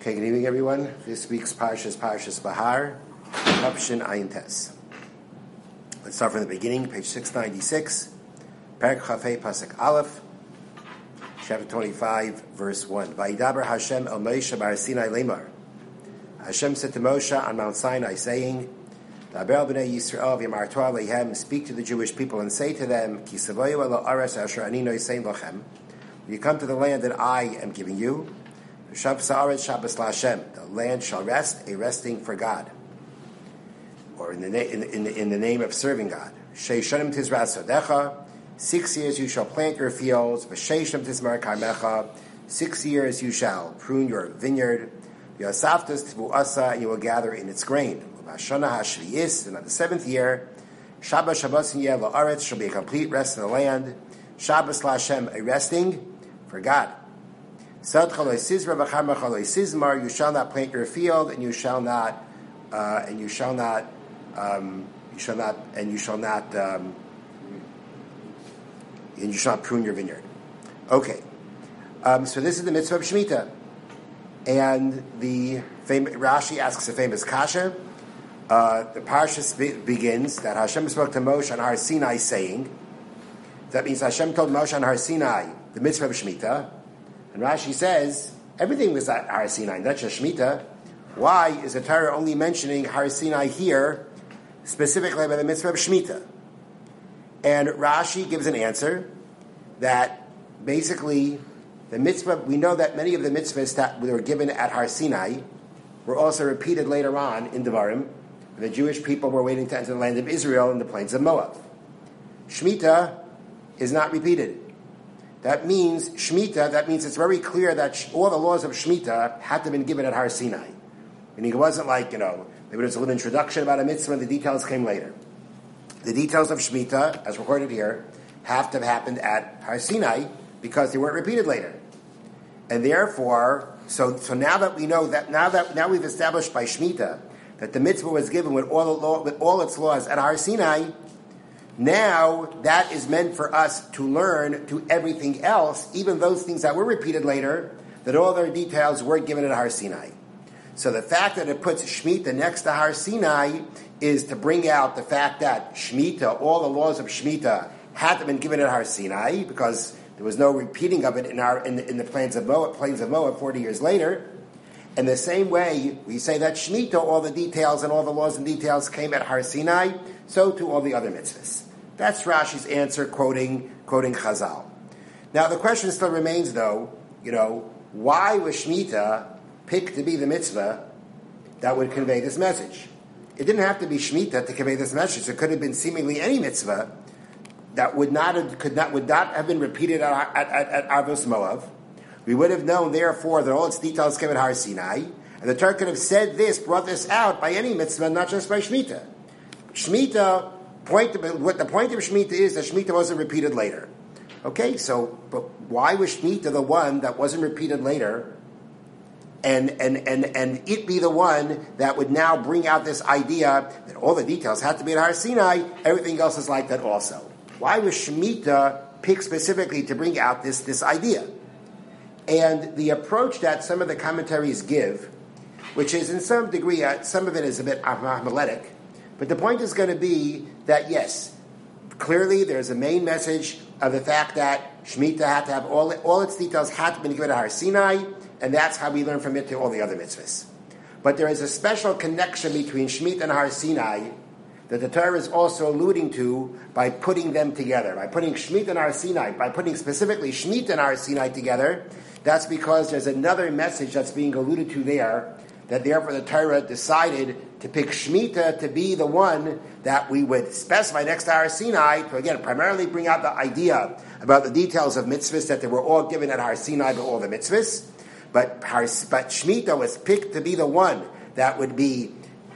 Okay, good evening, everyone. This week's Parsha is Parshas Bahar, Tafshin Ayin Tes. Let's start from the beginning, page 696, Perek Chafei Pasuk Aleph, chapter 25, verse 1. Vayidaber Hashem el Moshe bar Sinai lemar. Hashem said to Moshe on Mount Sinai, saying, Daber b'nei Yisrael v'yamar Torah leihem, speak to the Jewish people and say to them, Ki savoyu elo aretz asher ani nosein lachem. When you come to the land that I am giving you, the land shall rest, a resting for God, or in the name of serving God. 6 years you shall plant your fields. 6 years you shall prune your vineyard. And you will gather in its grain. And on the 7th year, shall be a complete rest in the land. Shabbos Lashem, a resting for God. You shall not plant your field, and you shall not prune your vineyard. Okay, so this is the mitzvah of Shemitah, and Rashi asks a famous kasha. The parsha begins that Hashem spoke to Moshe on Har Sinai, saying, that means Hashem told Moshe on Har Sinai the mitzvah of Shemitah. And Rashi says, everything was at Har Sinai, not just Shemitah. Why is the Torah only mentioning Har Sinai here, specifically by the mitzvah of Shemitah? And Rashi gives an answer that basically the mitzvah, we know that many of the mitzvahs that were given at Har Sinai were also repeated later on in Devarim, when the Jewish people were waiting to enter the land of Israel in the plains of Moab. Shemitah is not repeated. That means it's very clear that all the laws of Shemitah had to have been given at Har Sinai. Meaning it wasn't like, maybe there was a little introduction about a mitzvah and the details came later. The details of Shemitah, as recorded here, have to have happened at Har Sinai because they weren't repeated later. And therefore, so now that we know that, now we've established by Shemitah that the mitzvah was given with all its laws at Har Sinai. Now, that is meant for us to learn to everything else, even those things that were repeated later, that all their details were given at Har Sinai. So the fact that it puts Shemitah next to Har Sinai is to bring out the fact that Shemitah, all the laws of Shemitah, had to have been given at Har Sinai, because there was no repeating of it in the plains of Moab 40 years later. In the same way, we say that Shemitah, all the details and all the laws and details came at Har Sinai, so too all the other mitzvahs. That's Rashi's answer, quoting Chazal. Now the question still remains, though, why was Shemitah picked to be the mitzvah that would convey this message? It didn't have to be Shemitah to convey this message. It could have been seemingly any mitzvah that would not have been repeated at Arvos Moav. We would have known, therefore, that all its details came at Har Sinai, and the Torah could have brought this out by any mitzvah, not just by Shemitah. What the point of Shemitah is that Shemitah wasn't repeated later. Okay, but why was Shemitah the one that wasn't repeated later, and it be the one that would now bring out this idea that all the details had to be at Har Sinai, everything else is like that also? Why was Shemitah picked specifically to bring out this idea? And the approach that some of the commentaries give, which is in some degree, some of it is a bit homiletic, but the point is going to be that, yes, clearly there's a main message of the fact that Shemitah had to have all its details had to be given at Har Sinai, and that's how we learn from it to all the other mitzvahs. But there is a special connection between Shemitah and Har Sinai that the Torah is also alluding to by putting them together, by putting Shemitah and Har Sinai, by putting specifically Shemitah and Har Sinai together. That's because there's another message that's being alluded to there, that therefore the Torah decided to pick Shemitah to be the one that we would specify next to Har Sinai to, again, primarily bring out the idea about the details of mitzvahs, that they were all given at Har Sinai by all the mitzvahs. But Shemitah was picked to be the one that would be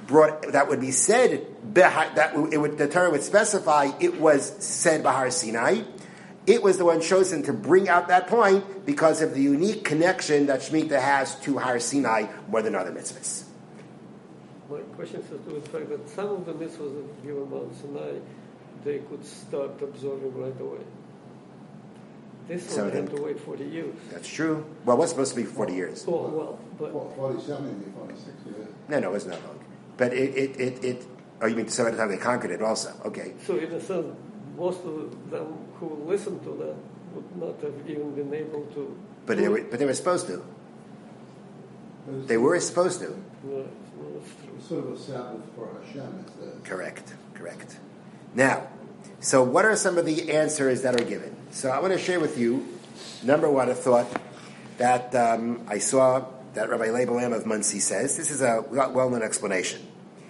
said, the Torah would specify it was said by Har Sinai. It was the one chosen to bring out that point because of the unique connection that Shemitah has to Har Sinai more than other mitzvahs. My question has to do with the fact that some of the mitzvahs that given Mount Sinai, they could start absorbing right away. This Some one of had them. to wait 40 years. That's true. Well, what's supposed to be 40 years? Oh, well, but 47 and 46 years. No, it wasn't that long. But oh, you mean so by the time they conquered it also? Okay. so in a sense, most of them who listened to that would not have even been able to. But they were supposed to. But They were supposed to. No, it's true. it's sort of a Sabbath for Hashem. Correct. Now, so what are some of the answers that are given? So I want to share with you, number one, a thought that I saw that Rabbi Leibelam of Muncie says. This is a well-known explanation.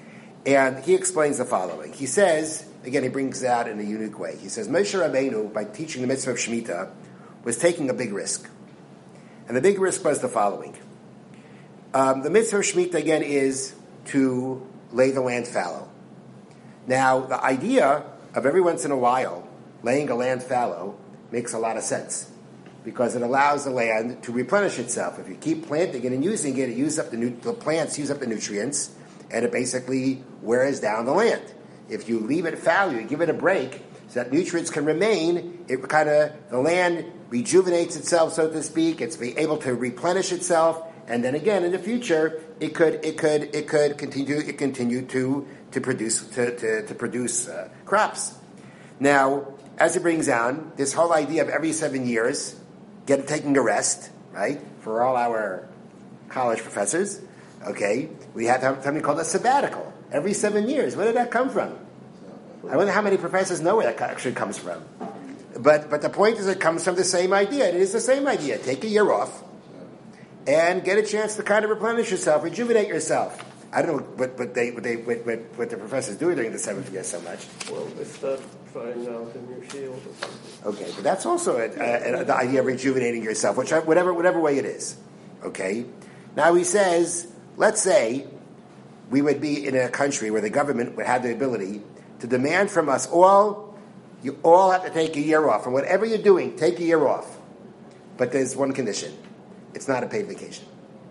And he explains the following. He says, again, he brings it out in a unique way. He says, Moshe Rabbeinu, by teaching the mitzvah of Shemitah, was taking a big risk. And the big risk was the following. The mitzvah of Shemitah, again, is to lay the land fallow. Now, the idea of every once in a while laying a land fallow makes a lot of sense because it allows the land to replenish itself. If you keep planting it and using it, the plants use up the nutrients, and it basically wears down the land. If you leave it fallow, you give it a break so that nutrients can remain, the land rejuvenates itself, so to speak. It's be able to replenish itself, and then again in the future, it could continue to produce crops. Now, as it brings down this whole idea of every 7 years, taking a rest, right? For all our college professors, okay, we have something called a sabbatical every 7 years. Where did that come from? I wonder how many professors know where that actually comes from. But the point is, it comes from the same idea. It is the same idea. Take a year off and get a chance to kind of replenish yourself, rejuvenate yourself. I don't know what the professors do during the 7th year so much. Well, they start trying out a new field or something. Okay, but that's also the idea of rejuvenating yourself, whatever way it is. Okay? Now he says, let's say we would be in a country where the government would have the ability to demand from us all, you all have to take a year off. And whatever you're doing, take a year off. But there's one condition. It's not a paid vacation.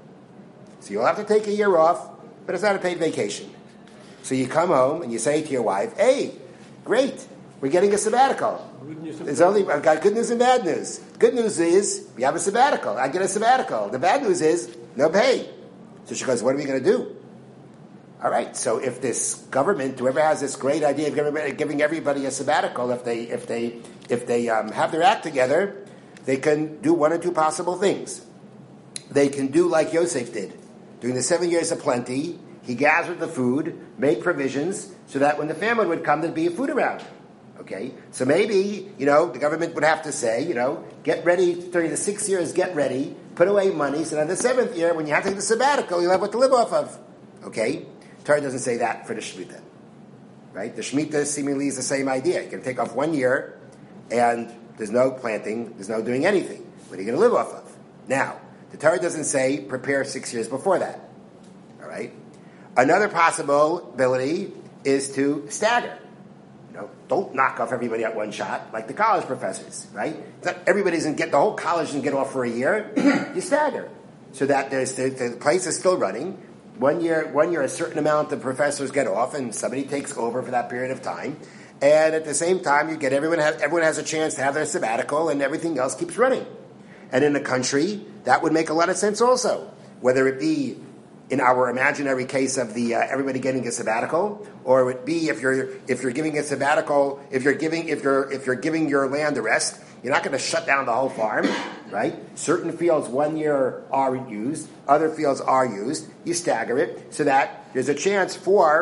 So you'll have to take a year off, but it's not a paid vacation. So you come home and you say to your wife, hey, great, we're getting a sabbatical. I've got good news and bad news. Good news is we have a sabbatical. I get a sabbatical. The bad news is no pay. So she goes, what are we going to do? All right, so if this government, whoever has this great idea of giving everybody a sabbatical, if they have their act together, they can do one or two possible things. They can do like Yosef did. During the 7 years of plenty, he gathered the food, made provisions, so that when the famine would come, there'd be food around. Okay? So maybe, the government would have to say, get ready, during the 6 years, get ready, put away money, so that in the 7th year, when you have to take the sabbatical, you'll have what to live off of. Okay? Torah doesn't say that for the Shemitah. Right? The Shemitah seemingly is the same idea. You can take off 1 year, and there's no planting, there's no doing anything. What are you going to live off of? Now, the Torah doesn't say prepare 6 years before that. All right? Another possibility is to stagger. Don't knock off everybody at one shot like the college professors, right? Everybody doesn't get, the whole college doesn't get off for a year. You stagger. So that the place is still running. One year, a certain amount of professors get off and somebody takes over for that period of time. And at the same time, you get everyone has a chance to have their sabbatical and everything else keeps running. And in a country, that would make a lot of sense also. Whether it be in our imaginary case of the everybody getting a sabbatical, or it would be if you're giving a sabbatical, if you're giving your land a rest, you're not going to shut down the whole farm, right? Certain fields 1 year aren't used, other fields are used. You stagger it so that there's a chance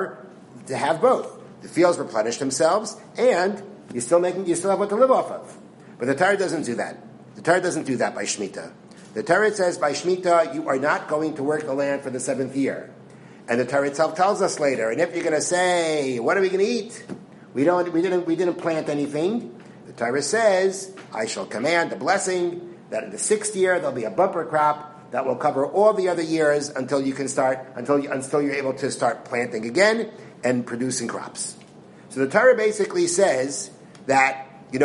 to have both. The fields replenish themselves, and you still have what to live off of. But the Torah doesn't do that. The Torah doesn't do that by Shemitah. The Torah says by Shemitah you are not going to work the land for the 7th year. And the Torah itself tells us later, and if you're going to say, what are we going to eat? We didn't plant anything. The Torah says, I shall command the blessing that in the 6th year there'll be a bumper crop that will cover all the other years until you're able to start planting again and producing crops. So the Torah basically says that,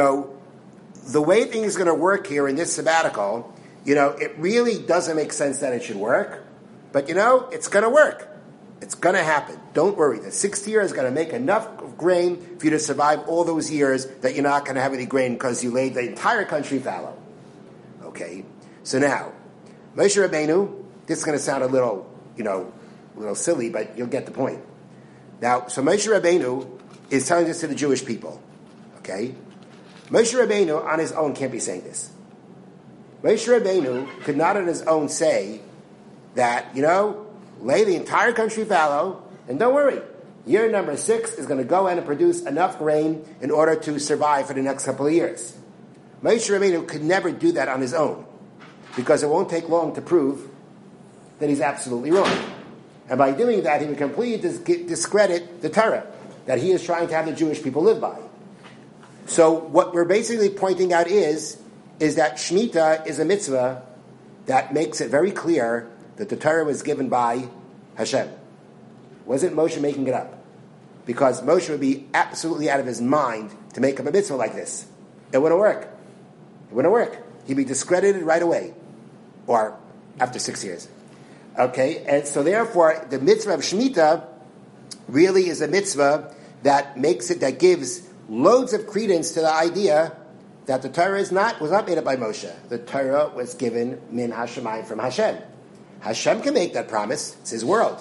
the way things are going to work here in this sabbatical, it really doesn't make sense that it should work, but it's going to work. It's going to happen. Don't worry. The 6th year is going to make enough grain for you to survive all those years that you're not going to have any grain because you laid the entire country fallow. Okay? So now, Moshe Rabbeinu, this is going to sound a little, a little silly, but you'll get the point. Now, so Moshe Rabbeinu is telling this to the Jewish people. Okay? Moshe Rabbeinu on his own can't be saying this. Moshe Rabbeinu could not on his own say that, lay the entire country fallow, and don't worry, year number 6 is going to go in and produce enough grain in order to survive for the next couple of years. Moshe Rabbeinu could never do that on his own, because it won't take long to prove that he's absolutely wrong. And by doing that, he would completely discredit the Torah that he is trying to have the Jewish people live by. So what we're basically pointing out is that Shemitah is a mitzvah that makes it very clear that the Torah was given by Hashem. Wasn't Moshe making it up? Because Moshe would be absolutely out of his mind to make up a mitzvah like this. It wouldn't work. It wouldn't work. He'd be discredited right away. Or after 6 years. Okay? And so therefore, the mitzvah of Shemitah really is a mitzvah that gives loads of credence to the idea that the Torah was not made up by Moshe. The Torah was given min hashemayim, from Hashem. Hashem can make that promise. It's His world.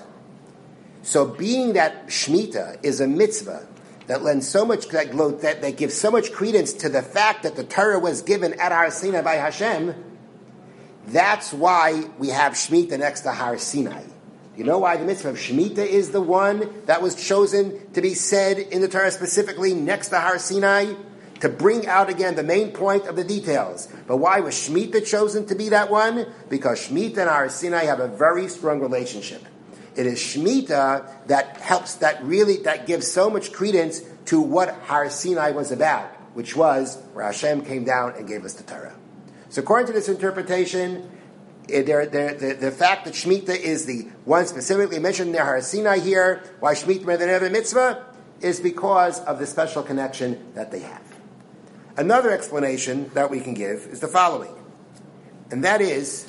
So being that Shemitah is a mitzvah that lends so much, that gives so much credence to the fact that the Torah was given at Har Sinai by Hashem, that's why we have Shemitah next to Har Sinai. You know why the mitzvah of Shemitah is the one that was chosen to be said in the Torah specifically next to Har Sinai? To bring out again the main point of the details. But why was Shemitah chosen to be that one? Because Shemitah and Har Sinai have a very strong relationship. It is Shemitah that gives so much credence to what Har Sinai was about, which was where Hashem came down and gave us the Torah. So according to this interpretation, the fact that Shemitah is the one specifically mentioned in the Har Sinai here, why Shemitah more than every mitzvah, is because of the special connection that they have. Another explanation that we can give is the following, and that is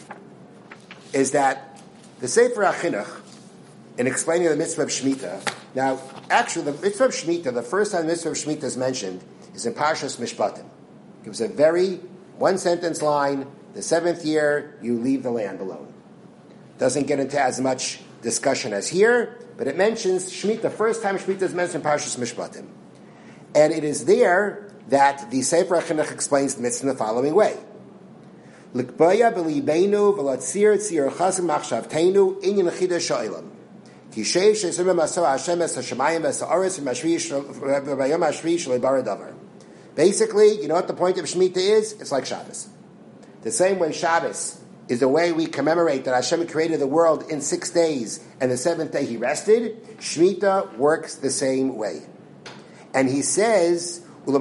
that the Sefer HaChinuch, in explaining the mitzvah of Shemitah, now actually the mitzvah of Shemitah, the first time the mitzvah of Shemitah is mentioned is in Parshas Mishpatim. It gives a very one-sentence line: the 7th year you leave the land alone. Doesn't get into as much discussion as here, but it mentions Shemitah. The first time Shemitah is mentioned in Parshas Mishpatim, and it is there that the Sefer HaChinuch explains the mitzvah in the following way: L'kbaya b'libeinu v'latzir tzir chazim machshavteinu inyan chidash ha'olam ki sheish esrim maso Hashem es hashemayim es ha'aretz v'bayom hashvi shalei bara davar. Basically, you know what the point of Shemitah is? It's like Shabbos. The same way Shabbos is the way we commemorate that Hashem created the world in 6 days and the 7th day He rested, Shemitah works the same way. And He says, the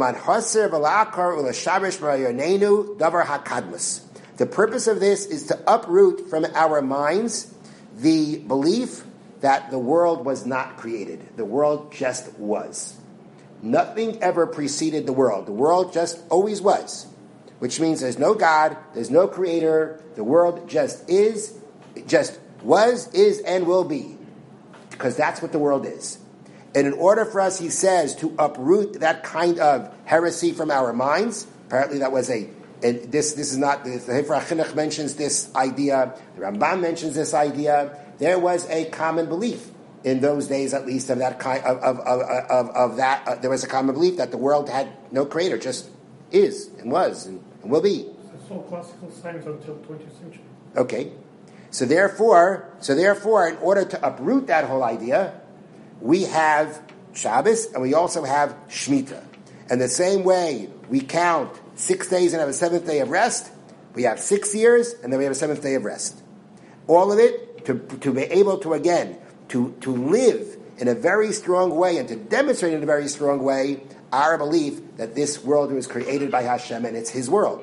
purpose of this is to uproot from our minds the belief that the world was not created. The world just was. Nothing ever preceded the world. The world just always was. Which means there's no God, there's no creator, the world just is, just was, is, and will be. Because that's what the world is. And in order for us, he says, to uproot that kind of heresy from our minds, apparently that was this is not, the Sefer HaChinuch mentions this idea, the Rambam mentions this idea, there was a common belief in those days, at least, of that kind of that. There was a common belief that the world had no creator, just is and was and will be. It's all classical science until 20th century. Okay, so therefore, in order to uproot that whole idea, we have Shabbos and we also have Shemitah. And the same way we count 6 days and have a 7th day of rest, we have 6 years and then we have a 7th day of rest. All of it to be able to, again, to live in a very strong way and to demonstrate in a very strong way our belief that this world was created by Hashem and it's His world.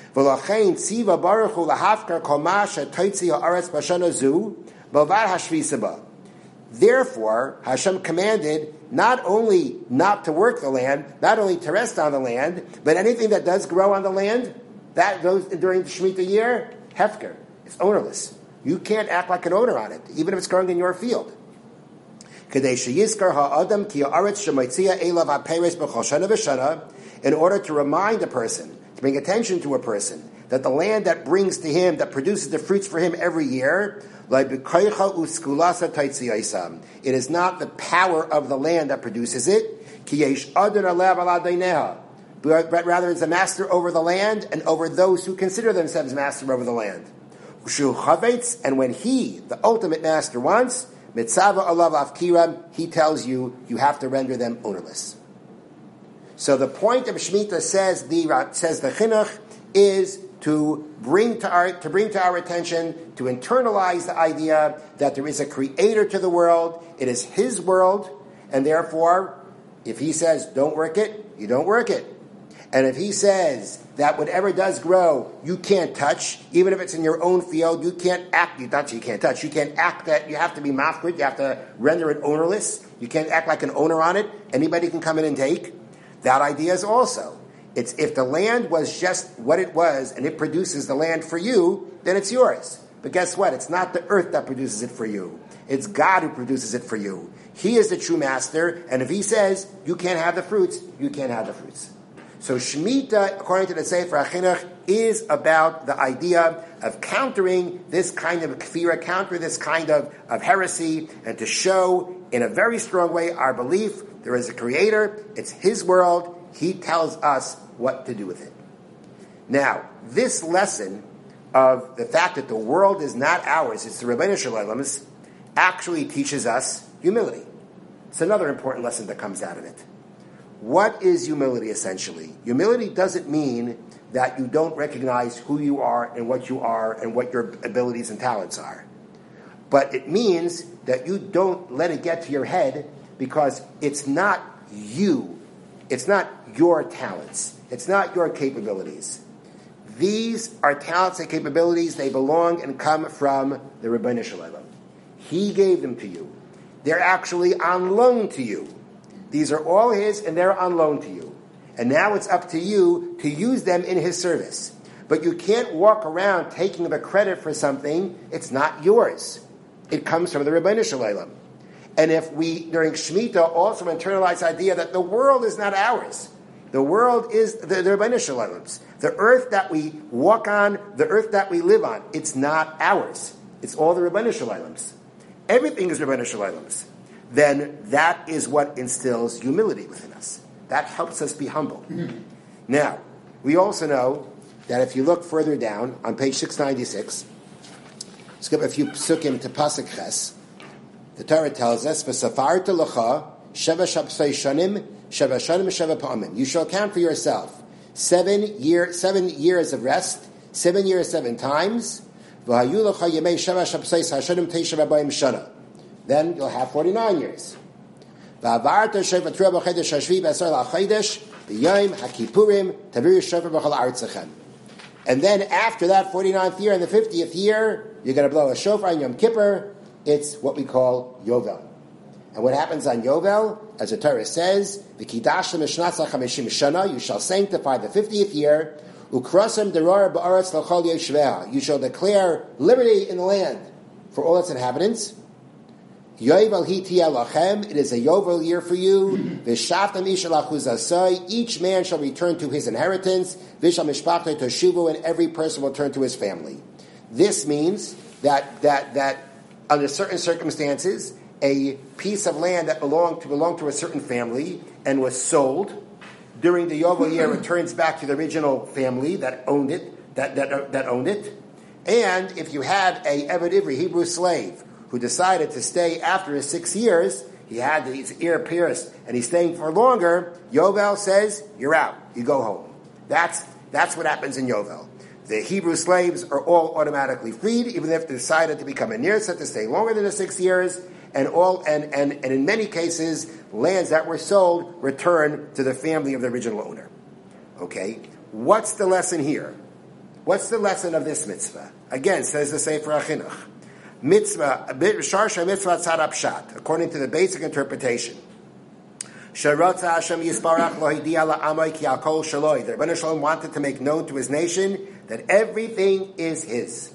Therefore, Hashem commanded not only not to work the land, not only to rest on the land, but anything that does grow on the land, that goes during the Shemitah year, hefker. It's ownerless. You can't act like an owner on it, even if it's growing in your field. In order to remind a person to bring attention to a person, that the land that brings to him, that produces the fruits for him every year, it is not the power of the land that produces it, but rather it's a master over the land and over those who consider themselves master over the land. And when he, the ultimate master, wants, he tells you have to render them ownerless. So the point of Shemitah, says the Chinuch, is to bring to our attention, to internalize the idea that there is a creator to the world. It is his world, and therefore, if he says don't work it, you don't work it. And if he says that whatever does grow, you can't touch, even if it's in your own field, you can't act that you can't act that you have to be mafkud, you have to render it ownerless, you can't act like an owner on it, anybody can come in and take. That idea is also, it's if the land was just what it was and it produces the land for you, then it's yours. But guess what? It's not the earth that produces it for you. It's God who produces it for you. He is the true master, and if he says you can't have the fruits, you can't have the fruits. So Shemitah, according to the Sefer HaChinuch, is about the idea of countering this kind of kfira, counter this kind of heresy, and to show in a very strong way our belief there is a creator, it's his world, he tells us what to do with it. Now, this lesson of the fact that the world is not ours, it's the Rebbeinu Shalom's, actually teaches us humility. It's another important lesson that comes out of it. What is humility, essentially? Humility doesn't mean that you don't recognize who you are and what your abilities and talents are. But it means that you don't let it get to your head, because it's not you. It's not your talents. It's not your capabilities. These are talents and capabilities. They belong and come from the Rebbeinu Shalom. He gave them to you. They're actually on loan to you. These are all his, and they're on loan to you. And now it's up to you to use them in his service. But you can't walk around taking the credit for something. It's not yours. It comes from the Rebbeinu Shalom. And if we, during Shemitah, also internalize the idea that the world is not ours. The world is the Rebbeinu Shalom's. The earth that we walk on, the earth that we live on, it's not ours. It's all the Rebbeinu Shalom's. Everything is Rebbeinu Shalom's. Then that is what instills humility within us. That helps us be humble. Mm-hmm. Now, we also know that if you look further down on page 696, skip a few psukim to Pasuk Ches, the Torah tells us, "V'safarta l'cha sheva shapsei shanim sheva pa'amim." You shall count for yourself 7 years of rest, 7 years 7 times. V'hayu l'cha yemei sheva shapsei hashanim teisha v'bayim shana. Then you'll have 49 years. V'avarta sheva truah b'chedesh hashvi b'asar la'chedesh b'yom hakipurim taviru shofar b'chol artzachem. And then after that 49th year and the 50th year, you're going to blow a shofar on Yom Kippur. It's what we call Yovel. And what happens on Yovel, as the Torah says, "V'kidashtem eshnatza chameshim shana," you shall sanctify the 50th year. Ukrasem deror ba'aretz l'chol yeshveha. You shall declare liberty in the land for all its inhabitants. Yovel hi tiyeh lachem. It is a Yovel year for you. V'shaftem ish l'achuzasai. Each man shall return to his inheritance. V'shal mishpachtei toshuvu, and every person will turn to his family. This means that under certain circumstances, a piece of land that belonged to a certain family and was sold during the Yovel year returns back to the original family that owned it. That owned it. And if you had a Eved Ivri, Hebrew slave, who decided to stay after his 6 years, he had his ear pierced and he's staying for longer, Yovel says, you're out. You go home. That's what happens in Yovel. The Hebrew slaves are all automatically freed, even if they decided to become a nirsa, to stay longer than the 6 years, and in many cases, lands that were sold return to the family of the original owner. Okay? What's the lesson here? What's the lesson of this mitzvah? Again, says the Sefer HaChinuch. Mitzvah, sharsha mitzvah tzad pshat, according to the basic interpretation. Sharotza Hashem Yisparach lo hidiya la'amai ki al kol shaloi. The Rebbeinu Shalom wanted to make known to his nation that everything is his.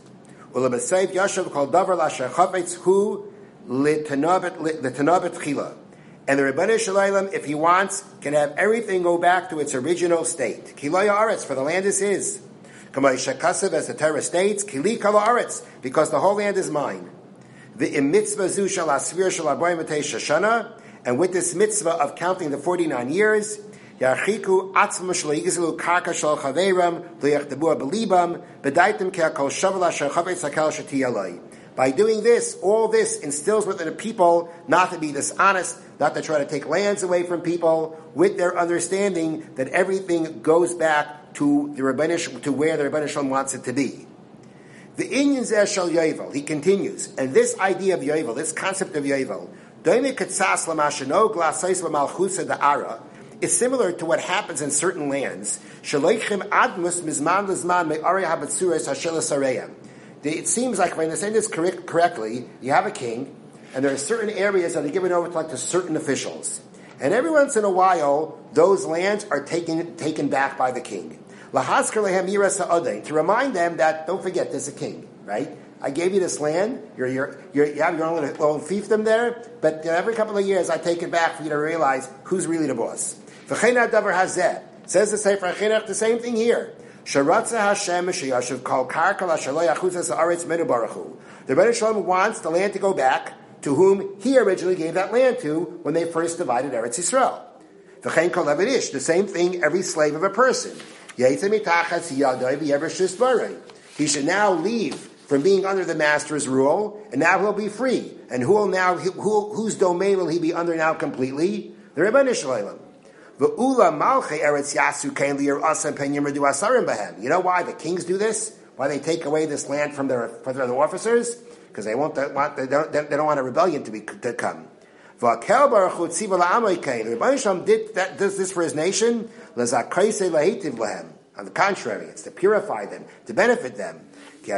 Ulebasayv yashav kol davar l'asher chavetz hu l'tanabet chila. And the Rebbeinu Shalom, if he wants, can have everything go back to its original state. Kilaya Aretz, for the land is his. Kamay Shakasav, as the Torah states, Kili Kala Aretz, because the whole land is mine. The mitzvah zu shal asvir shal arbaim shana, and with this mitzvah of counting the 49 years, Yarchiku atzma shlo yigzelu karka shal chaveram liyachdebu belibam bedaitim ke'akol shavala shal chavetz hakal shetiyaloi. By doing this, all this instills within the people not to be dishonest, not to try to take lands away from people, with their understanding that everything goes back to the Rebbeinu, to where the Rebbeinu Shalom wants it to be. The Inyan Zeh Shel Yovel, he continues, and this idea of Yovel, this concept of Yovel, is similar to what happens in certain lands. It seems like, if I understand this correctly, you have a king, and there are certain areas that are given over to, like, to certain officials. And every once in a while, those lands are taken back by the king. To remind them that, don't forget, there's a king, right? I gave you this land, you have your own little fiefdom there, but every couple of years I take it back for you to realize who's really the boss. Says the Sefer HaChinuch, the same thing here. The Rebbeinu Shalom wants the land to go back to whom he originally gave that land to when they first divided Eretz Yisrael. The same thing, every slave of a person. He should now leave from being under the master's rule, and now he'll be free. And whose domain will he be under now completely? The Rebbeinu Shalom. You know why the kings do this? Why they take away this land from their officers? Because they don't want a rebellion to come. The Rebbeinu Shalom does this for his nation. On the contrary, it's to purify them, to benefit them. The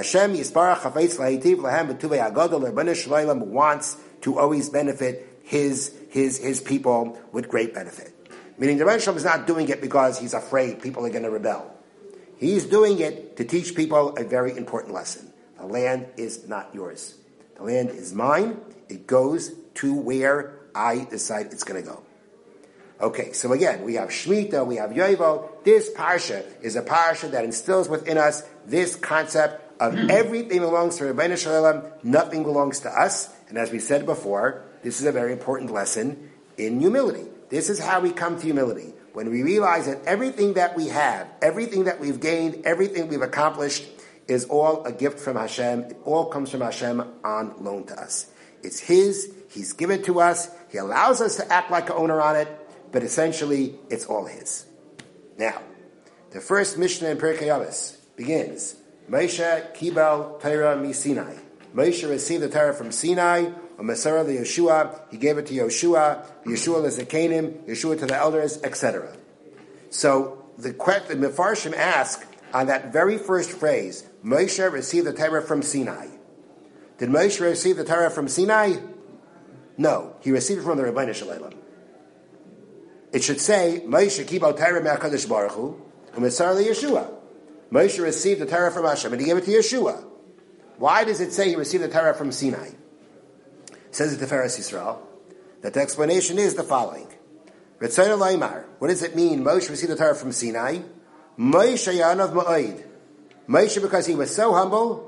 Rebbeinu Shalom wants to always benefit his people with great benefit. Meaning the Rebbeinu Shalom is not doing it because he's afraid people are going to rebel. He's doing it to teach people a very important lesson. The land is not yours. The land is mine. It goes to where I decide it's going to go. Okay, so again, we have Shemitah, we have Yovel. This parsha is a parsha that instills within us this concept of everything belongs to Rebbeinu Shalom, nothing belongs to us. And as we said before, this is a very important lesson in humility. This is how we come to humility. When we realize that everything that we have, everything that we've gained, everything we've accomplished is all a gift from Hashem. It all comes from Hashem on loan to us. It's His. He's given to us. He allows us to act like an owner on it, but essentially it's all His. Now, the first Mishnah in Pirkei Avos begins, Moshe Kibel Torah mi Sinai. Moshe received the Torah from Sinai. Masara the Yeshua, he gave it to Yeshua to the Zakanim, Yeshua to the elders, etc. So the Mefarshim ask on that very first phrase, Moshe received the Torah from Sinai. Did Moshe receive the Torah from Sinai? No, he received it from the Rebbeinu Shalom. It should say Moshe Kibal Torah me'Hakadosh Baruch Hu, Masara the Yeshua. Moshe received the Torah from Hashem and he gave it to Yeshua. Why does it say he received the Torah from Sinai? Says it to Tiferes Yisrael, that the explanation is the following. What does it mean? Moshe received the Torah from Sinai. Moshe Yanav Ma'od. Moshe, because he was so humble,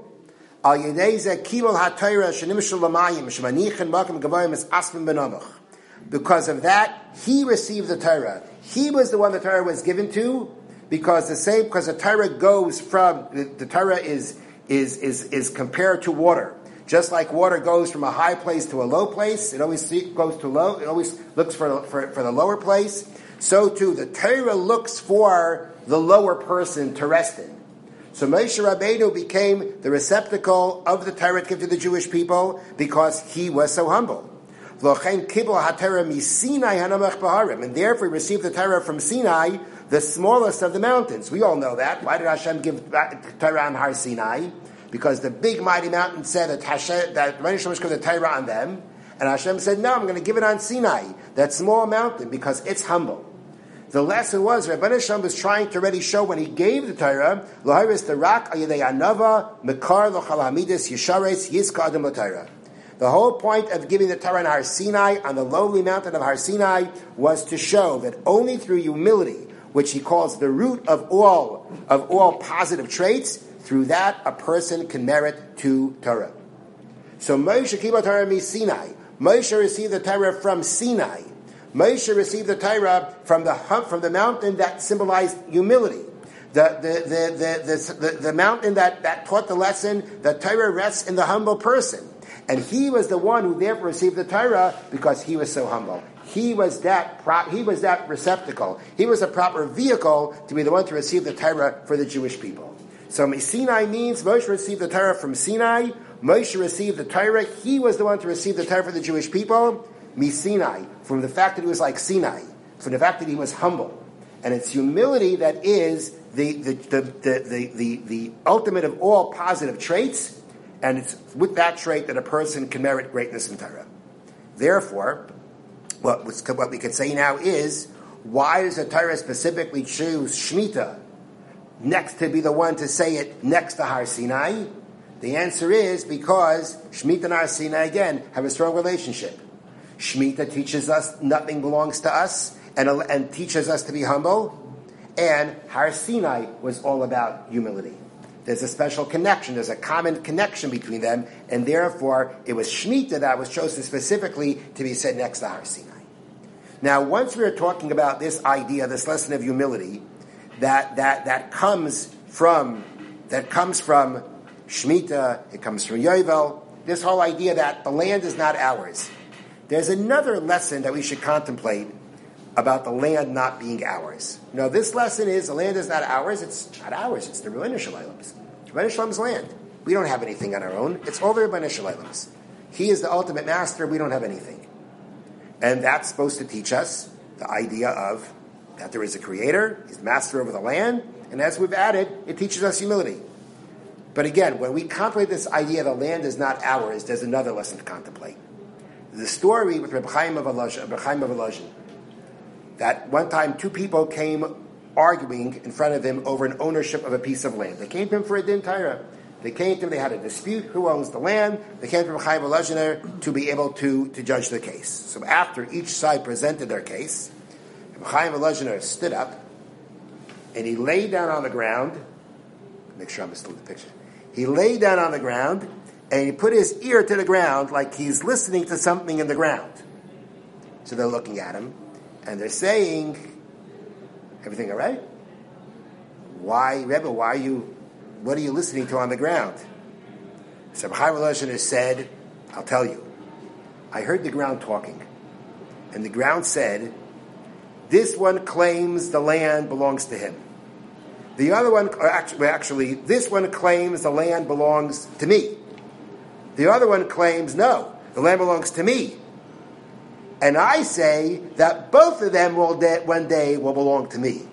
because of that, he received the Torah. He was the one the Torah was given to, because the Torah goes from, the Torah is compared to water. Just like water goes from a high place to a low place, it always goes to low, it always looks for the lower place. So too, the Torah looks for the lower person to rest in. So Moshe Rabbeinu became the receptacle of the Torah given to the Jewish people because he was so humble. And therefore he received the Torah from Sinai, the smallest of the mountains. We all know that. Why did Hashem give Torah on Har Sinai? Because the big mighty mountain said that Rebbeinu Shalom gave the Torah on them, and Hashem said, no, I'm going to give it on Sinai, that small mountain, because it's humble. The lesson was, Rebbeinu Shalom was trying to already show when he gave the Torah, The whole point of giving the Torah on Har Sinai, on the lowly mountain of Har Sinai, was to show that only through humility, which he calls the root of all positive traits, through that a person can merit to Torah. So Moshe Kibel Torah mi Sinai. Moshe received the Torah from Sinai. Moshe received the Torah from the mountain that symbolized humility. The mountain that taught the lesson that Torah rests in the humble person. And he was the one who therefore received the Torah because he was so humble. He was that receptacle. He was a proper vehicle to be the one to receive the Torah for the Jewish people. So Sinai means Moshe received the Torah from Sinai. Moshe received the Torah. He was the one to receive the Torah for the Jewish people. Sinai, from the fact that he was like Sinai, from the fact that he was humble. And it's humility that is the ultimate of all positive traits, and it's with that trait that a person can merit greatness in Torah. Therefore, what we could say now is, why does the Torah specifically choose Shemitah next to be the one to say it next to Har Sinai? The answer is because Shemitah and Har Sinai, again, have a strong relationship. Shemitah teaches us nothing belongs to us and teaches us to be humble. And Har Sinai was all about humility. There's a special connection. There's a common connection between them. And therefore, it was Shemitah that was chosen specifically to be said next to Har Sinai. Now, once we are talking about this idea, this lesson of humility, that comes from Shemitah, it comes from Yovel, this whole idea that the land is not ours. There's another lesson that we should contemplate about the land not being ours. Now, this lesson is the land is not ours. It's not ours. It's the Rebbeinu Shalom's. It's Rebbeinu Shalom's land. We don't have anything on our own. It's all the Rebbeinu Shalom's. He is the ultimate master. We don't have anything. And that's supposed to teach us the idea of that there is a creator. He's the master over the land. And as we've added, it teaches us humility. But again, when we contemplate this idea the land is not ours, there's another lesson to contemplate. The story with Reb Chaim of Volozhin, that one time two people came arguing in front of him over an ownership of a piece of land. They came to him for a din Torah. They came to him, they had a dispute, who owns the land. They came to Reb Chaim of Volozhin to be able to judge the case. So after each side presented their case, Reb Chaim of Volozhin stood up and he laid down on the ground. Make sure I'm still in the picture. He laid down on the ground and he put his ear to the ground like he's listening to something in the ground. So they're looking at him, and they're saying, everything all right? Why, Rebbe, what are you listening to on the ground? So Chaim Volozhin said, I'll tell you. I heard the ground talking, and the ground said, this one claims the land belongs to him. The other one, actually, this one claims the land belongs to me. The other one claims, no, the land belongs to me. And I say that both of them one day will belong to me.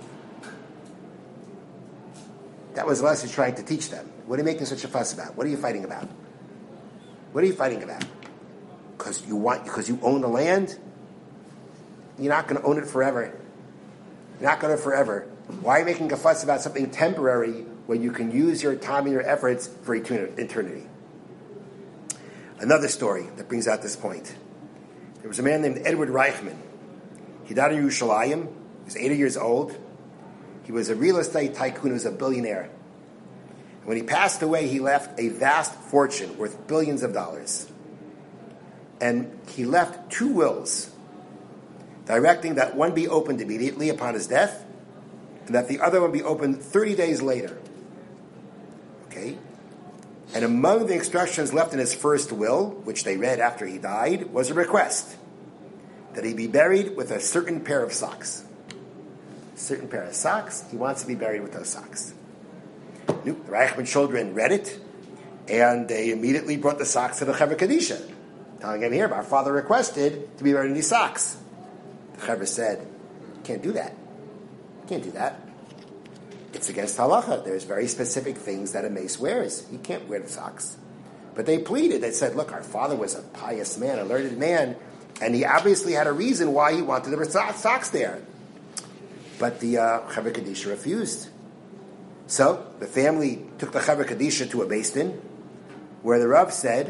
That was the lesson he's trying to teach them. What are you making such a fuss about? What are you fighting about? What are you fighting about? Because you own the land? You're not going to own it forever. You're not going to forever. Why are you making a fuss about something temporary when you can use your time and your efforts for eternity? Another story that brings out this point. There was a man named Edward Reichman. He died in Yerushalayim. He was 80 years old. He was a real estate tycoon. He was a billionaire. And when he passed away, he left a vast fortune worth billions of dollars. And he left 2 wills, directing that one be opened immediately upon his death, and that the other one be opened 30 days later. Okay? And among the instructions left in his first will, which they read after he died, was a request that he be buried with a certain pair of socks. A certain pair of socks. He wants to be buried with those socks. The Reichman children read it, and they immediately brought the socks to the Chevra Kadisha, telling him, here, our father requested to be buried in these socks. The Chevra said, can't do that. Can't do that. It's against halacha. There's very specific things that a mace wears. He can't wear the socks. But they pleaded. They said, look, our father was a pious man, a learned man, and he obviously had a reason why he wanted the socks there. But the Chevra Kadisha refused. So the family took the Chevra Kadisha to a Beis Din, where the Rav said,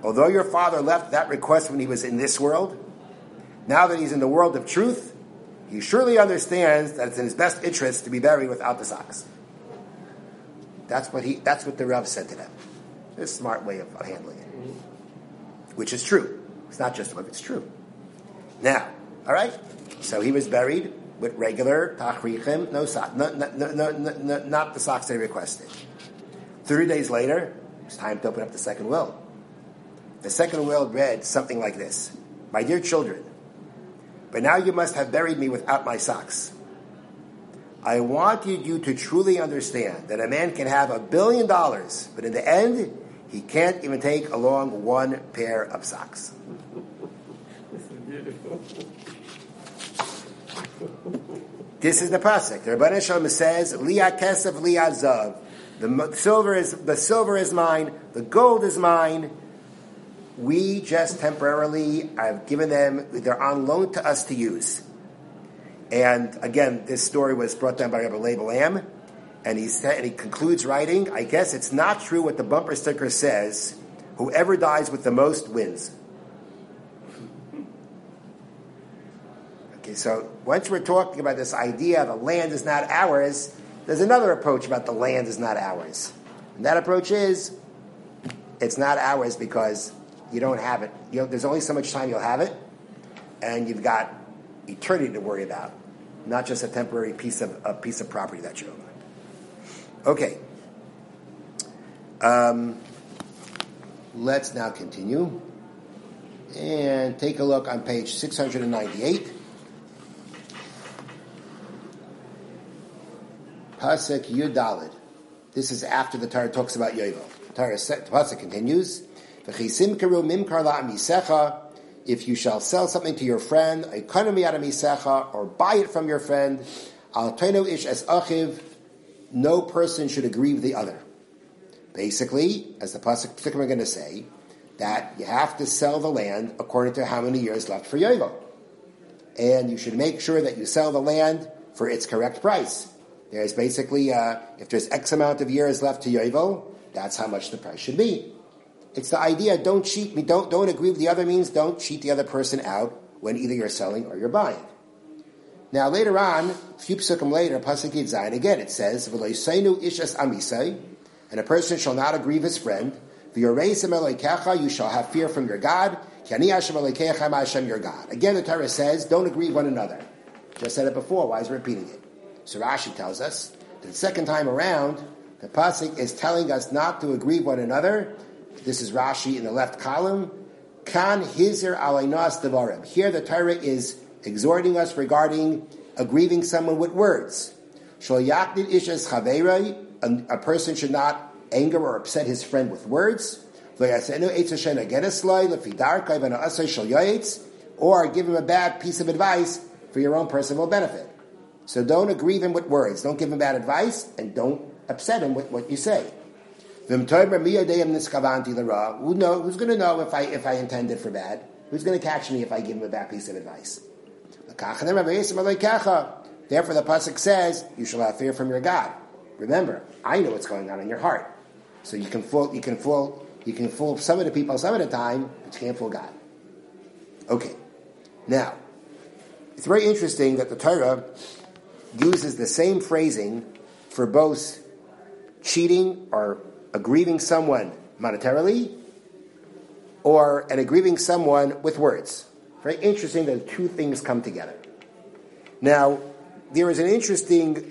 although your father left that request when he was in this world, now that he's in the world of truth, he surely understands that it's in his best interest to be buried without the socks. That's what the Rav said to them. It's a smart way of handling it. Which is true. It's not just what it's true. Now, all right? So he was buried with regular tachrichim, not the socks they requested. 3 days later, it's time to open up the second will. The second will read something like this: My dear children, but now you must have buried me without my socks. I wanted you to truly understand that a man can have $1 billion, but in the end, he can't even take along one pair of socks. This is beautiful. This is the pasuk. The Rebbeinu Shalom says, "Liya kesef, liya zav." The silver is mine. The gold is mine. We just temporarily have given them. They're on loan to us to use. And again, this story was brought down by Rabbi Leib Lam, and he concludes writing, I guess it's not true what the bumper sticker says, whoever dies with the most wins. Okay, so once we're talking about this idea the land is not ours, there's another approach about the land is not ours. And that approach is, it's not ours because you don't have it. There's only so much time you'll have it, and you've got eternity to worry about, not just a temporary piece of property that you own. Okay. Let's now continue and take a look on page 698. Pasuk Yud Daled. This is after the Torah talks about Yovel. The Pasuk continues. V'chisim karu mimkar la'amisecha. If you shall sell something to your friend, or buy it from your friend, ish es achiv, no person should aggrieve the other. Basically, as the pasuk are going to say, that you have to sell the land according to how many years left for Yovel. And you should make sure that you sell the land for its correct price. There's basically, if there's X amount of years left to Yovel, that's how much the price should be. It's the idea, don't cheat me, don't agree with the other means, don't cheat the other person out when either you're selling or you're buying. Now later on, a few psukim later, Pasuk Yud Zayin, again it says, V'loiseinu ishas amisai, and a person shall not aggrieve his friend, V'yoreisem elokecha, you shall have fear from your God, Ki ani Hashem elokecha, I'm Hashem your God. Again the Torah says, don't aggrieve one another. Just said it before, why is it repeating it? So Rashi tells us, that the second time around, the Pasuk is telling us not to aggrieve one another. This is Rashi in the left column. Kan hizir alaynas devarim. Here the Torah is exhorting us regarding aggrieving someone with words. Shal yakdid ishas chaverai. A person should not anger or upset his friend with words. Or give him a bad piece of advice for your own personal benefit. So don't aggrieve him with words. Don't give him bad advice, and don't upset him with what you say. Who's going to know if I intended for bad? Who's going to catch me if I give him a bad piece of advice? Therefore, the pasuk says, "You shall have fear from your God." Remember, I know what's going on in your heart, so you can fool some of the people some of the time, but you can't fool God. Okay, now it's very interesting that the Torah uses the same phrasing for both cheating or aggrieving someone monetarily, and aggrieving someone with words. Very interesting that the two things come together. Now, there is an interesting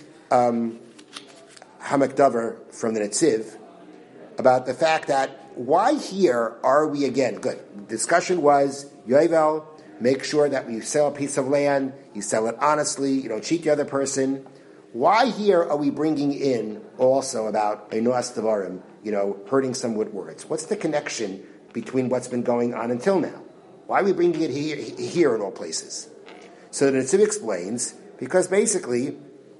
Hamakdavar from the Netziv about the fact that why here are we again? Good. The discussion was, Yovel, make sure that when you sell a piece of land, you sell it honestly, you don't cheat the other person. Why here are we bringing in also about Einos Devarim, hurting some with words? What's the connection between what's been going on until now? Why are we bringing it here in all places? So the Netziv explains, because basically,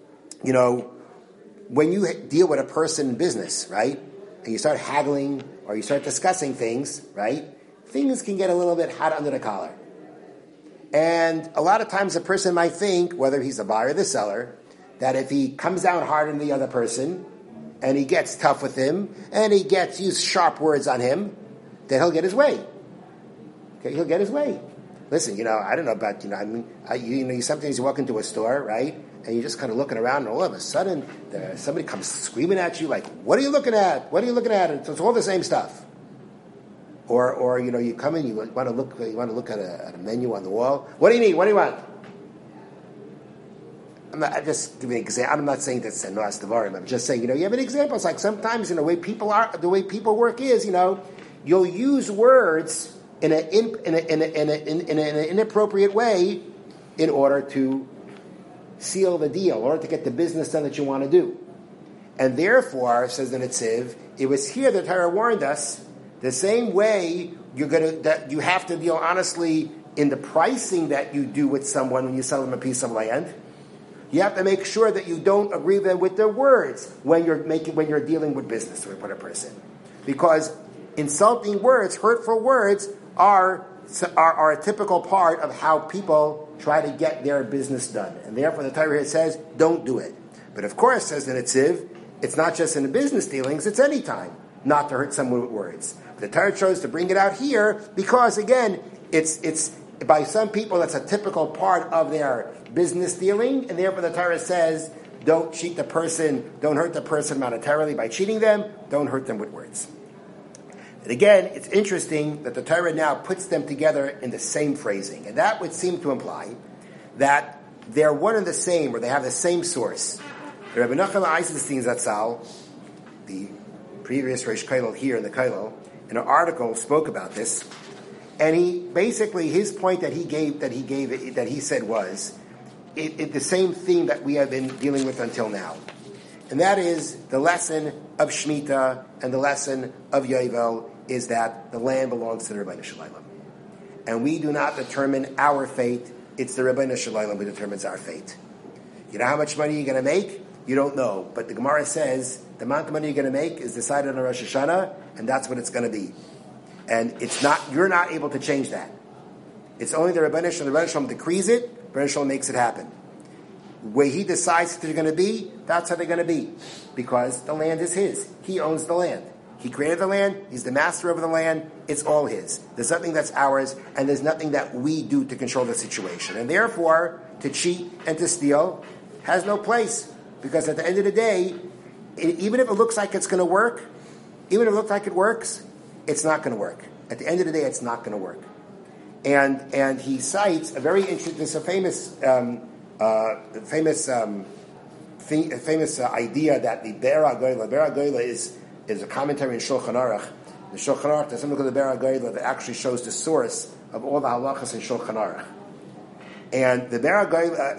when you deal with a person in business, right, and you start haggling or you start discussing things, right, things can get a little bit hot under the collar. And a lot of times a person might think, whether he's the buyer or the seller, that if he comes down hard on the other person, and he gets tough with him, and he gets use sharp words on him, then he'll get his way. Okay, he'll get his way. Listen, I don't know about, you sometimes you walk into a store, right? And you're just kind of looking around, and all of a sudden, somebody comes screaming at you like, what are you looking at? What are you looking at? And it's all the same stuff. Or you come in, you want to look at a menu on the wall. What do you need? What do you want? I'm just giving an example. I'm not saying that's Noas Devarim. I'm just saying, you have an example. It's like sometimes, the way people work is, you'll use words in an inappropriate way in order to seal the deal, in order to get the business done that you want to do. And therefore, says the Netziv, it was here that Torah warned us, the same way that you have to deal honestly in the pricing that you do with someone when you sell them a piece of land. You have to make sure that you don't agree with their words when you're dealing with business with a person, because insulting words, hurtful words, are a typical part of how people try to get their business done, and therefore the Torah here says don't do it. But of course, says the Netziv, it's not just in the business dealings; it's any time not to hurt someone with words. The Torah chose to bring it out here because, again, it's by some people that's a typical part of their business dealing, and therefore the Torah says, don't cheat the person, don't hurt the person monetarily by cheating them, don't hurt them with words. And again, it's interesting that the Torah now puts them together in the same phrasing, and that would seem to imply that they're one and the same, or they have the same source. The Rabbi Nachman Eisenstein Zatzal, the previous Reish Kollel here in the Kollel, in an article spoke about this, and he basically, his point that he said was the same theme that we have been dealing with until now, and that is the lesson of Shemitah and the lesson of Yovel is that the land belongs to the Rebbeinu Shalom, and we do not determine our fate. It's the Rebbeinu Shalom who determines our fate. You know how much money you're going to make? You don't know, but the Gemara says the amount of money you're going to make is decided on Rosh Hashanah, and that's what it's going to be. And you're not able to change that. It's only the Rebbeinu Shalom decrees it, Rebbeinu Shalom makes it happen. Where he decides they're going to be, that's how they're going to be. Because the land is his. He owns the land. He created the land, he's the master of the land, it's all his. There's nothing that's ours, and there's nothing that we do to control the situation. And therefore, to cheat and to steal has no place. Because at the end of the day, even if it looks like it's going to work, even if it looks like it works, it's not going to work. At the end of the day, it's not going to work. And he cites a very interesting, this is a famous idea that the Be'er HaGoyla is a commentary in Shulchan Aruch. The Shulchan Aruch, there's something called the Be'er HaGoyla that actually shows the source of all the halachas in Shulchan Aruch. And the Be'er HaGoyla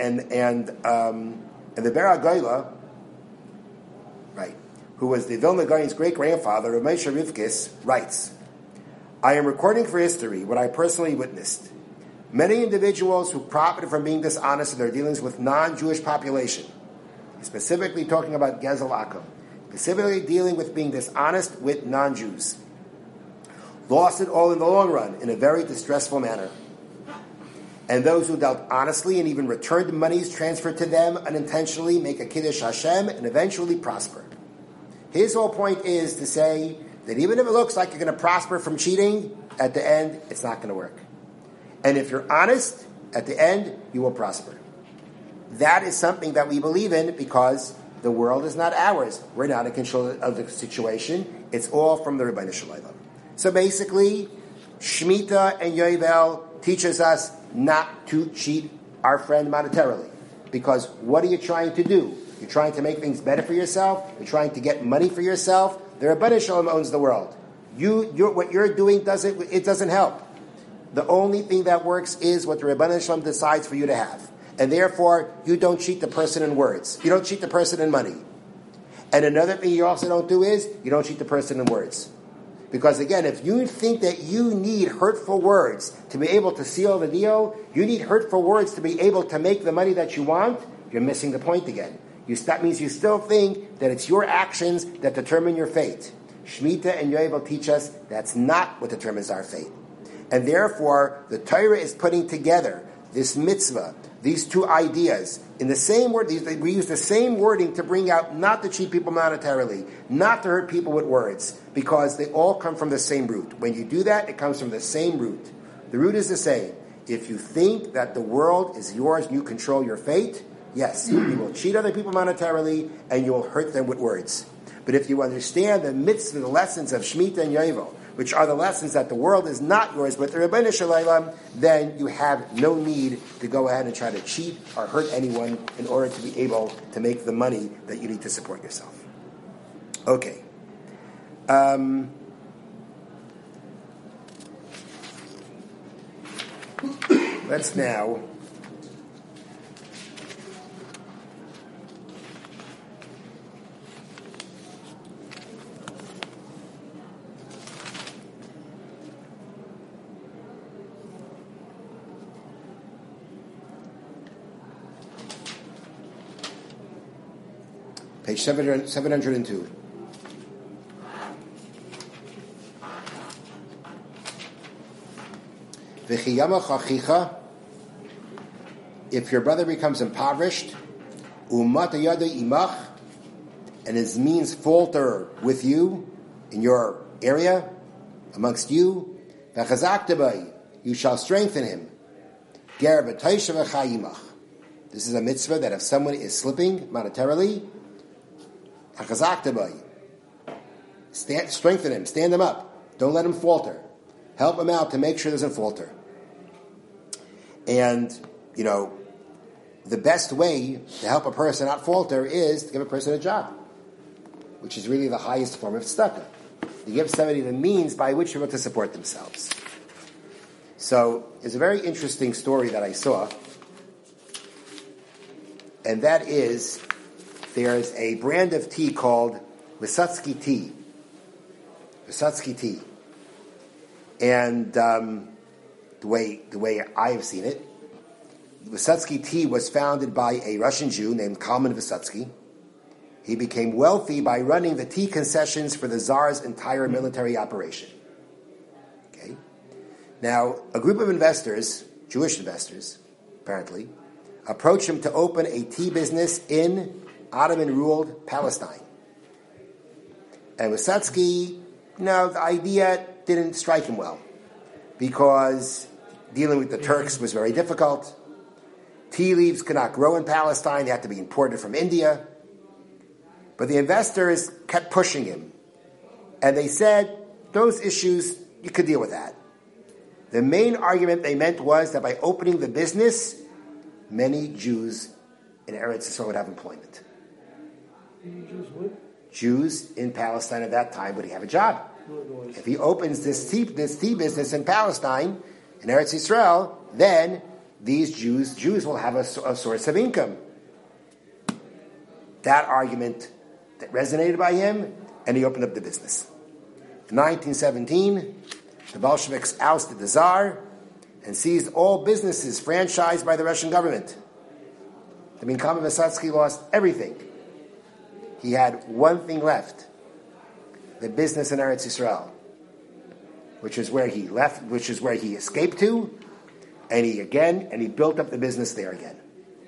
and the Be'er HaGoyla, right, who was the Vilna Gaon's great-grandfather, Rav Moshe Rivkis, writes, I am recording for history what I personally witnessed. Many individuals who profited from being dishonest in their dealings with non-Jewish population, specifically talking about Gezel Akum, specifically dealing with being dishonest with non-Jews, lost it all in the long run in a very distressful manner. And those who dealt honestly and even returned the monies transferred to them unintentionally make a Kiddush Hashem and eventually prosper. His whole point is to say that even if it looks like you're going to prosper from cheating, at the end, it's not going to work. And if you're honest, at the end, you will prosper. That is something that we believe in because the world is not ours. We're not in control of the situation. It's all from the Rebbeinu Shalom. So basically, Shemitah and Yovel teaches us not to cheat our friend monetarily. Because what are you trying to do? You're trying to make things better for yourself. You're trying to get money for yourself. The Rebbeinu Shalom owns the world. What you're doing doesn't help. The only thing that works is what the Rebbeinu Shalom decides for you to have. And therefore, you don't cheat the person in words. You don't cheat the person in money. And another thing you also don't do is, you don't cheat the person in words. Because again, if you think that you need hurtful words to be able to seal the deal, you need hurtful words to be able to make the money that you want, you're missing the point again. That means you still think that it's your actions that determine your fate. Shemitah and Yovel teach us that's not what determines our fate. And therefore, the Torah is putting together this mitzvah, these two ideas in the same word. We use the same wording to bring out not to cheat people monetarily, not to hurt people with words, because they all come from the same root. When you do that, it comes from the same root. The root is the same. If you think that the world is yours and you control your fate, yes, you will cheat other people monetarily and you will hurt them with words. But if you understand the mitzvah, the lessons of Shemitah and Yovel, which are the lessons that the world is not yours, but the Rebbeinu Shalom, then you have no need to go ahead and try to cheat or hurt anyone in order to be able to make the money that you need to support yourself. Okay. Let's now page 702. If your brother becomes impoverished, and his means falter with you in your area, amongst you, you shall strengthen him. This is a mitzvah that if someone is slipping monetarily, strengthen him, stand him up, don't let him falter. Help him out to make sure he doesn't falter. And, the best way to help a person not falter is to give a person a job, which is really the highest form of tzedakah. You give somebody the means by which they're able to support themselves. So, there's a very interesting story that I saw, and that is, there's a brand of tea called Vysotsky tea. Vysotsky tea. And the way I have seen it, Vysotsky tea was founded by a Russian Jew named Kalman Vysotsky. He became wealthy by running the tea concessions for the Tsar's entire military operation. Okay. Now, a group of investors, Jewish investors, apparently, approached him to open a tea business in Ottoman-ruled Palestine. And Vysotsky, the idea didn't strike him well, because dealing with the Turks was very difficult. Tea leaves could not grow in Palestine, they had to be imported from India. But the investors kept pushing him, and they said, those issues, you could deal with that. The main argument they meant was that by opening the business, many Jews in Eretz Yisrael would have employment. Jews in Palestine at that time would have a job. If he opens this tea business in Palestine, in Eretz Yisrael, then these Jews will have a source of income. That argument that resonated by him, and he opened up the business. In 1917, the Bolsheviks ousted the Tsar and seized all businesses franchised by the Russian government. The Kalman Vysotsky lost everything. He had one thing left: the business in Eretz Yisrael, which is where he left, which is where he escaped to, and he built up the business there again.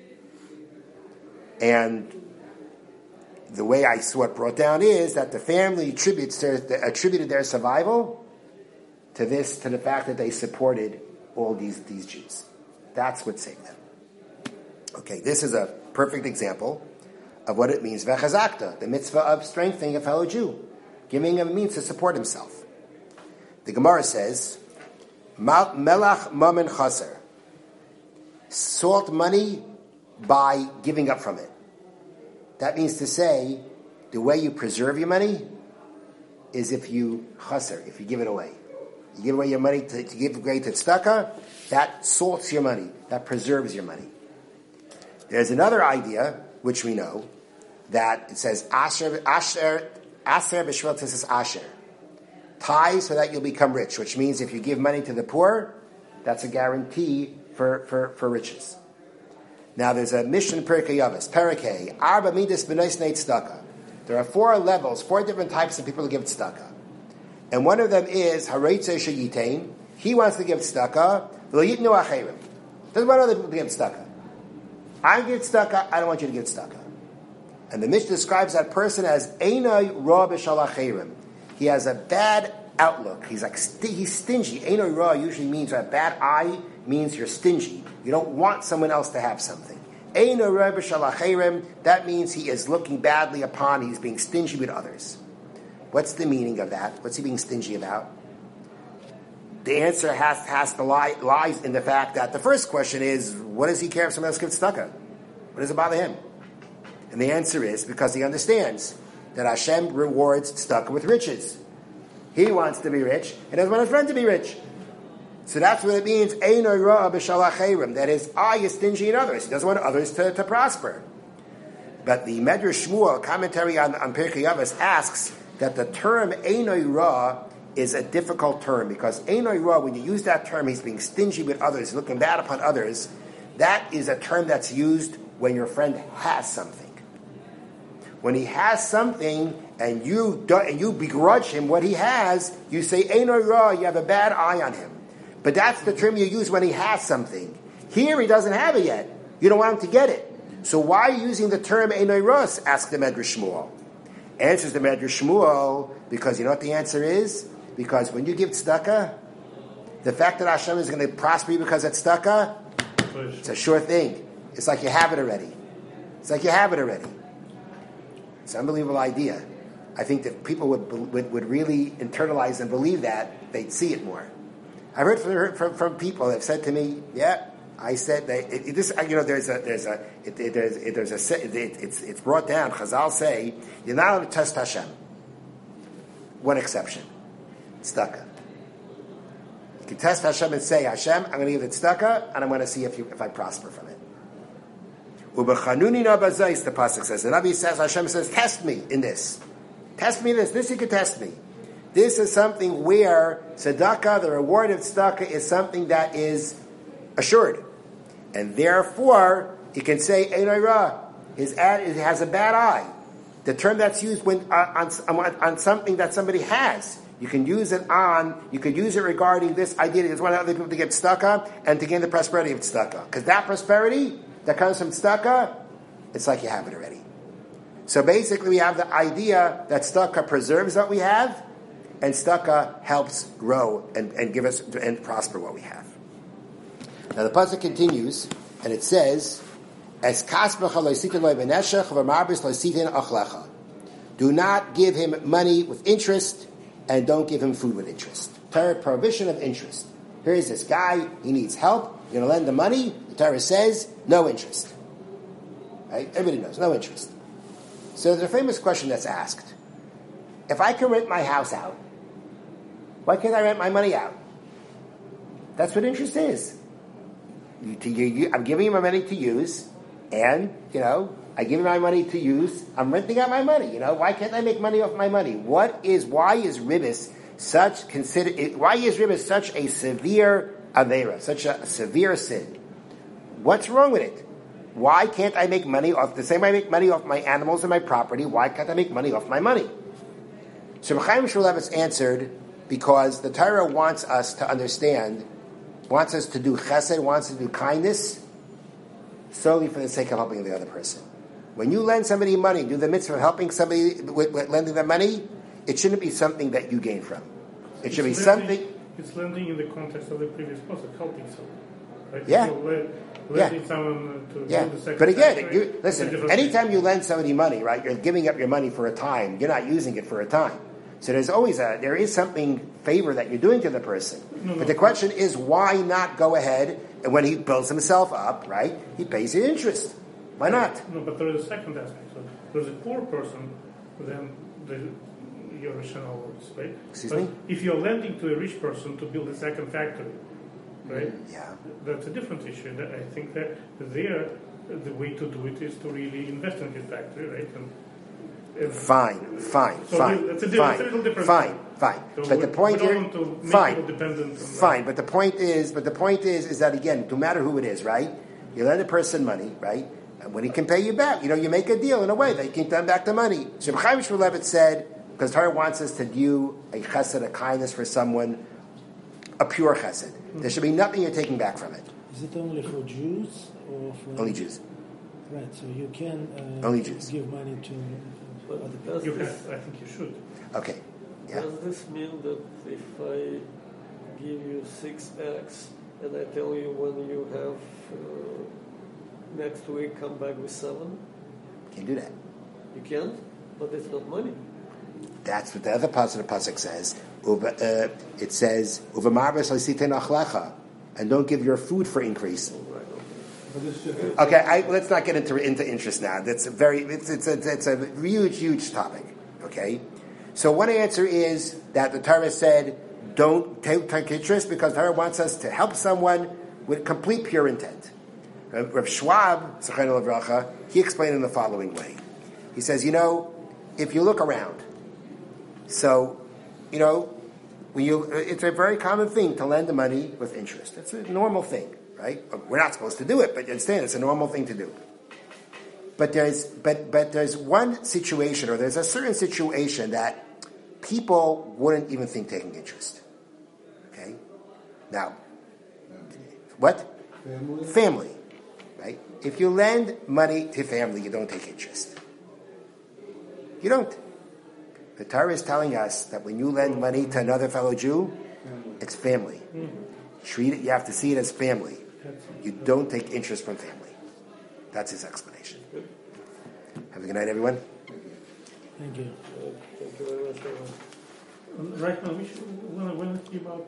And the way I saw it brought down is that the family attributed their survival to the fact that they supported all these Jews. That's what saved them. Okay, this is a perfect example of what it means, v'chazakta, the mitzvah of strengthening a fellow Jew, giving him a means to support himself. The Gemara says, melach mamen chaser, salt money by giving up from it. That means to say, the way you preserve your money is if you chaser, if you give it away. You give away your money to give away to tzedakah, that salts your money, that preserves your money. There's another idea, which we know, that it says, asher b'shvel tisas asher. Tie so that you'll become rich, which means if you give money to the poor, that's a guarantee for riches. Now there's a mission Perkei Avos, Perkei, Arba Midas B'nais Neit Tzedakah. There are 4 levels, 4 different types of people who give tzedakah. And one of them is Hareitze Sheyitain. He wants to give tzedakah, V'lo Yitnu Acherim. Doesn't want other people to give tzedakah. I get tzedakah, I don't want you to get tzedakah. And the Mishnah describes that person as Einoi Ra B'Shalacherim. He has a bad outlook. He's stingy. Einoi Ra usually means a bad eye means you're stingy. You don't want someone else to have something. Einoi Ra B'Shalacherim, that means he is looking badly upon, he's being stingy with others. What's the meaning of that? What's he being stingy about? The answer has to lies in the fact that the first question is, what does he care if someone else gives tzedakah? What does it bother him? And the answer is because he understands that Hashem rewards tzedakah with riches. He wants to be rich and doesn't want his friend to be rich. So that's what it means, Einoi Ra B'Shalacherim, that his eye is stingy in others. He doesn't want others to prosper. But the Medrash Shmuel, commentary on Pirkei Avos, asks that the term Einoi Ra is a difficult term because Einoi Ra, when you use that term, he's being stingy with others, looking bad upon others. That is a term that's used when your friend has something. When he has something and you begrudge him what he has, you say Einoi Ra, you have a bad eye on him. But that's the term you use when he has something. Here he doesn't have it yet. You don't want him to get it. So why are you using the term Einoi Ra? Asks the Medrash Shmuel. Answers the Medrash Shmuel, because you know what the answer is? Because when you give tzedakah, the fact that Hashem is going to prosper you because it's tzedakah, it's a sure thing. It's like you have it already. It's like you have it already. It's an unbelievable idea. I think that people would really internalize and believe that, they'd see it more. I've heard from people that have said to me, yeah, I said that it's brought down. Chazal say you're not allowed to test Hashem. One exception, tzedakah. You can test Hashem and say, Hashem, I'm going to give it tzedakah, and I'm going to see if I prosper from it. Ubechanuni nabazais, the pasuk says. The Navi says, Hashem says, test me in this. Test me in this. This you can test me. This is something where tzedakah, the reward of tzedakah, is something that is assured. And therefore, you can say, Einoi Ra, it has a bad eye. The term that's used when on something that somebody has. You can use it regarding this idea that there's one other people to get tzedakah and to gain the prosperity of tzedakah. Because that prosperity that comes from tzedakah, it's like you have it already. So basically we have the idea that tzedakah preserves what we have, and tzedakah helps grow and give us and prosper what we have. Now the pasuk continues, and it says, "Es kasbecha lo yisitin lo beneshech v'marbis lo yisitin achlecha." Do not give him money with interest, and don't give him food with interest. Torah prohibition of interest. Here is this guy; he needs help. You're going to lend him money. The Torah says no interest. Right? Everybody knows no interest. So there's a famous question that's asked: if I can rent my house out, why can't I rent my money out? That's what interest is. I'm giving you my money to use, and, I give you my money to use, I'm renting out my money, why can't I make money off my money? Why is ribbis such a severe avera, such a severe sin? What's wrong with it? Why can't I make money off, the same way I make money off my animals and my property, why can't I make money off my money? So Chaim Shmulevitz answered, because the Torah wants us to understand, wants us to do chesed, wants us to do kindness, solely for the sake of helping the other person. When you lend somebody money, do the mitzvah of helping somebody with lending them money, it shouldn't be something that you gain from. It should be something... It's lending in the context of the previous process, helping someone. Right? Yeah. Lending someone to do the second. But again, listen, anytime you lend somebody money, right, you're giving up your money for a time. You're not using it for a time. So there is something favor that you're doing to the person. But the question is, why not go ahead and when he builds himself up, right, he pays the interest. Why not? No, but there is a second aspect. So there's a poor person, then your rationale works, right? Excuse me? If you're lending to a rich person to build a second factory, right? Yeah. That's a different issue. I think that there, the way to do it is to really invest in his factory, right? Fine. That's a little different. Fine. So but the point here, fine. But the point is that again, no matter who it is, right? You lend a person money, right? And when he can pay you back, you make a deal in a way that you can turn back the money. Shem Chaim Shmulevitz said, because Torah wants us to do a chesed, a kindness for someone, a pure chesed. There should be nothing you're taking back from it. Is it only for Jews or for... Only Jews. Right, so you can Only Jews. give money to But other does You this, have, I think you should. Okay. Yeah. does this mean that if I give you 6x and I tell you when you have next week come back with 7, Can't do that. you can't? But it's not money. That's what the other part of the pasuk says. It says, "Uvamarbas ha'sitein achlecha," and don't give your food for increase. Right, okay. But it's just, Okay, let's not get into interest now. That's a it's a huge topic. Okay, so one answer is that the Torah said don't take interest because the Torah wants us to help someone with complete pure intent. Rav Schwab, Zechariah Levracha, he explained in the following way. He says, if you look around, so it's a very common thing to lend the money with interest. It's a normal thing. Right? We're not supposed to do it, but you understand it's a normal thing to do. But there's one situation, or there's a certain situation that people wouldn't even think taking interest. Okay? Now, what? Family. Right? If you lend money to family, you don't take interest. You don't. The Torah is telling us that when you lend money to another fellow Jew, it's family. Treat it, you have to see it as family. You don't take interest from family. That's his explanation. Have a good night, everyone. Thank you. Thank you very much. Right now, we should, when about